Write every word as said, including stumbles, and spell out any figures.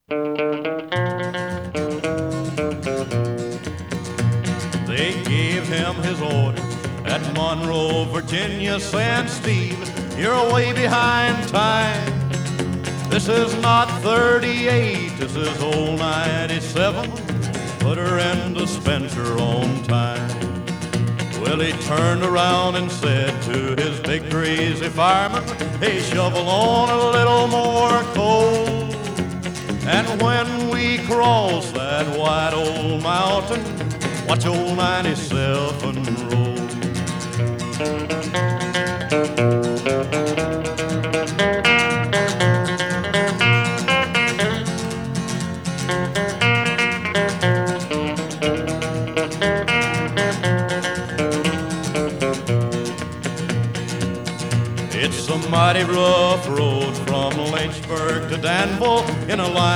They gave him his orders at Monroe, Virginia, saying, Steve, you're way behind time. This is not thirty-eight, this is old ninety-seven. Put her into Spencer on time. Well, he turned around and said to his big crazy fireman, hey, shovel on a little more coal. And when we cross that wide old mountain, watch old ninety-seven roll. It's a mighty rough road from Lynchburg to Danville in a line